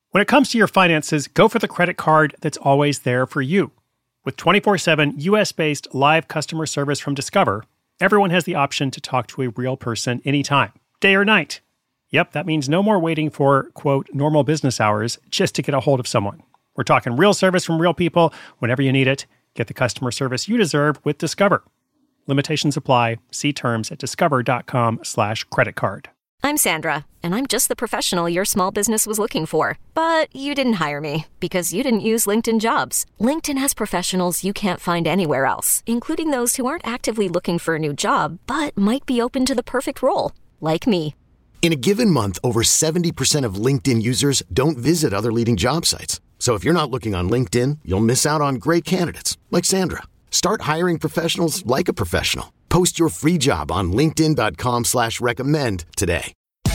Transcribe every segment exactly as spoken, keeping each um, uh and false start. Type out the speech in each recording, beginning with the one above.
When it comes to your finances, go for the credit card that's always there for you. With twenty-four seven U S-based live customer service from Discover, everyone has the option to talk to a real person anytime, day or night. Yep, that means no more waiting for, quote, normal business hours just to get a hold of someone. We're talking real service from real people whenever you need it. Get the customer service you deserve with Discover. Limitations apply. See terms at discover.com slash credit card. I'm Sandra, and I'm just the professional your small business was looking for. But you didn't hire me because you didn't use LinkedIn Jobs. LinkedIn has professionals you can't find anywhere else, including those who aren't actively looking for a new job, but might be open to the perfect role, like me. In a given month, over seventy percent of LinkedIn users don't visit other leading job sites. So if you're not looking on LinkedIn, you'll miss out on great candidates like Sandra. Start hiring professionals like a professional. Post your free job on linkedin.com slash recommend today.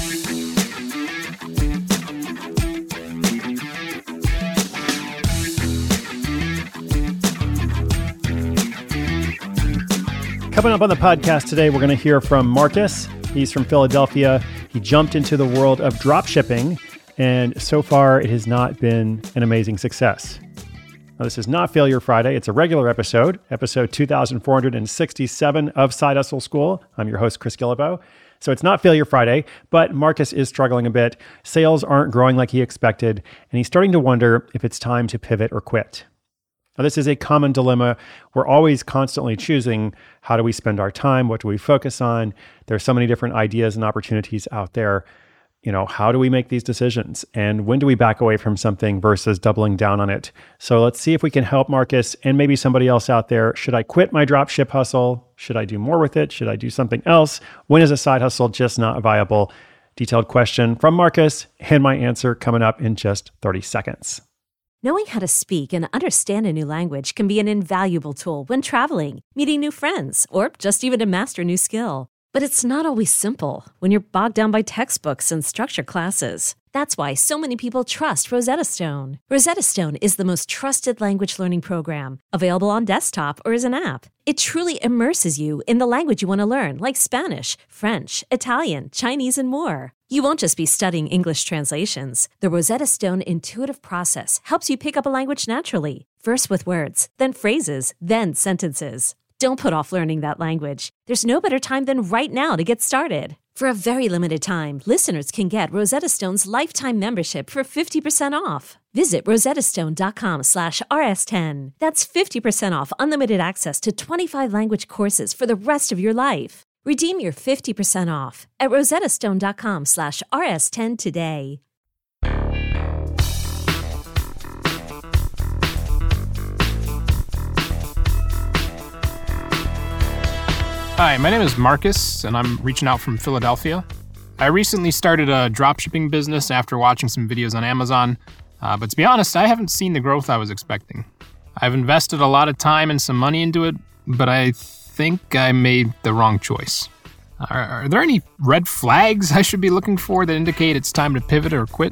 Coming up on the podcast today, we're going to hear from Marcus. He's from Philadelphia. He jumped into the world of drop shipping, and so far it has not been an amazing success. Now, this is not Failure Friday. It's a regular episode, episode two thousand four hundred sixty-seven of Side Hustle School. I'm your host, Chris Guillebeau. So it's not Failure Friday, but Marcus is struggling a bit. Sales aren't growing like he expected, and he's starting to wonder if it's time to pivot or quit. Now, this is a common dilemma. We're always constantly choosing, how do we spend our time? What do we focus on? There are so many different ideas and opportunities out there. You know, how do we make these decisions? And when do we back away from something versus doubling down on it? So let's see if we can help Marcus and maybe somebody else out there. Should I quit my dropship hustle? Should I do more with it? Should I do something else? When is a side hustle just not viable? Detailed question from Marcus, and my answer coming up in just thirty seconds. Knowing how to speak and understand a new language can be an invaluable tool when traveling, meeting new friends, or just even to master a new skill. But it's not always simple when you're bogged down by textbooks and structured classes. That's why so many people trust Rosetta Stone. Rosetta Stone is the most trusted language learning program, available on desktop or as an app. It truly immerses you in the language you want to learn, like Spanish, French, Italian, Chinese, and more. You won't just be studying English translations. The Rosetta Stone intuitive process helps you pick up a language naturally, first with words, then phrases, then sentences. Don't put off learning that language. There's no better time than right now to get started. For a very limited time, listeners can get Rosetta Stone's lifetime membership for fifty percent off. Visit rosettastone.com slash rs10. That's fifty percent off unlimited access to twenty-five language courses for the rest of your life. Redeem your fifty percent off at rosettastone.com slash rs10 today. Hi, my name is Marcus, and I'm reaching out from Philadelphia. I recently started a dropshipping business after watching some videos on Amazon, uh, but to be honest, I haven't seen the growth I was expecting. I've invested a lot of time and some money into it, but I think I made the wrong choice. Are, are there any red flags I should be looking for that indicate it's time to pivot or quit?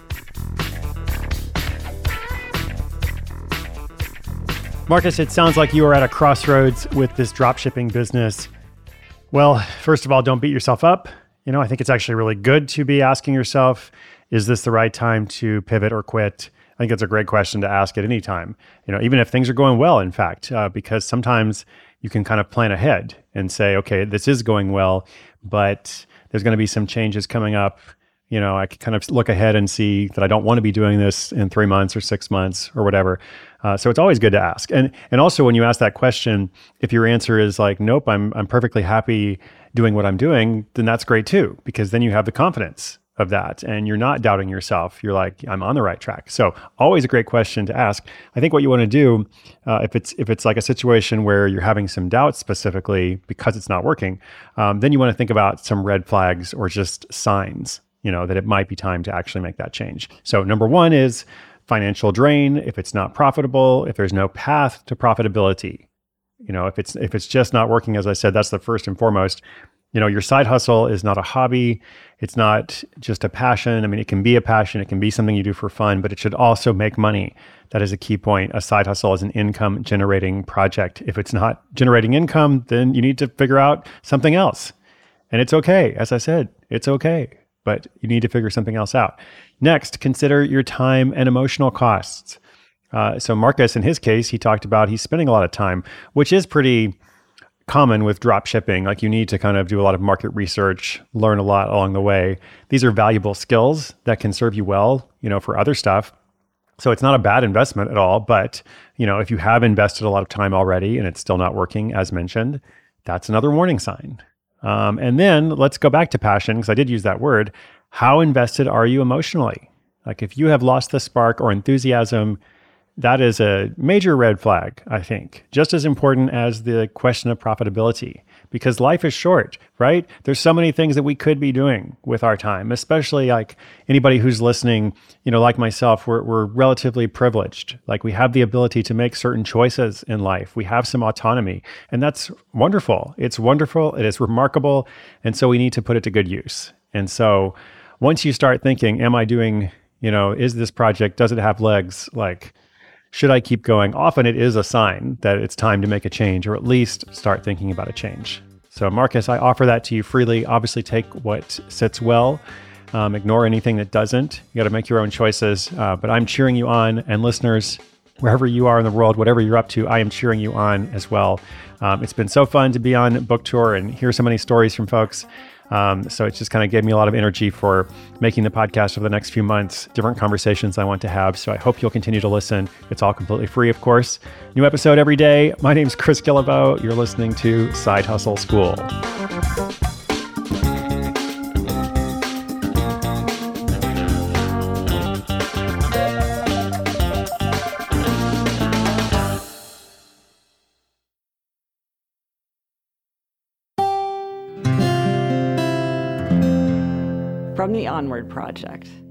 Marcus, it sounds like you are at a crossroads with this dropshipping business. Well, first of all, don't beat yourself up. You know, I think it's actually really good to be asking yourself, is this the right time to pivot or quit? I think it's a great question to ask at any time, you know, even if things are going well, in fact, uh, because sometimes you can kind of plan ahead and say, okay, this is going well, but there's going to be some changes coming up. You know, I can kind of look ahead and see that I don't want to be doing this in three months or six months or whatever. Uh, so it's always good to ask. And and also when you ask that question, if your answer is like, nope, I'm I'm perfectly happy doing what I'm doing, then that's great too, because then you have the confidence of that and you're not doubting yourself. You're like, I'm on the right track. So always a great question to ask. I think what you want to do, uh, if it's if it's like a situation where you're having some doubts specifically because it's not working, um, then you want to think about some red flags or just signs, you know, that it might be time to actually make that change. So number one is financial drain. If it's not profitable, if there's no path to profitability, you know, if it's if it's just not working, as I said, that's the first and foremost. You know, your side hustle is not a hobby. It's not just a passion. I mean, it can be a passion. It can be something you do for fun, but it should also make money. That is a key point. A side hustle is an income generating project. If it's not generating income, then you need to figure out something else. And it's okay. As I said, it's okay. but you need to figure something else out. Next, consider your time and emotional costs. Uh, so Marcus, in his case, he talked about he's spending a lot of time, which is pretty common with drop shipping. Like you need to kind of do a lot of market research, learn a lot along the way. These are valuable skills that can serve you well, you know, for other stuff. So it's not a bad investment at all. But, you know, if you have invested a lot of time already and it's still not working, as mentioned, that's another warning sign. Um, and then let's go back to passion, because I did use that word. How invested are you emotionally? Like if you have lost the spark or enthusiasm, that is a major red flag, I think, just as important as the question of profitability, because life is short, right? There's so many things that we could be doing with our time, especially like anybody who's listening, you know, like myself, we're, we're relatively privileged. Like we have the ability to make certain choices in life. We have some autonomy, and that's wonderful. It's wonderful. It is remarkable. And so we need to put it to good use. And so once you start thinking, am I doing, you know, is this project, does it have legs? Like, should I keep going? Often it is a sign that it's time to make a change, or at least start thinking about a change. So Marcus, I offer that to you freely. Obviously take what sits well, um, ignore anything that doesn't. You got to make your own choices, uh, but I'm cheering you on. And listeners, wherever you are in the world, whatever you're up to, I am cheering you on as well. Um, it's been so fun to be on book tour and hear so many stories from folks. Um, so it just kind of gave me a lot of energy for making the podcast over the next few months, different conversations I want to have. So I hope you'll continue to listen. It's all completely free, of course. New episode every day. My name's Chris Guillebeau. You're listening to Side Hustle School. From the Onward Project.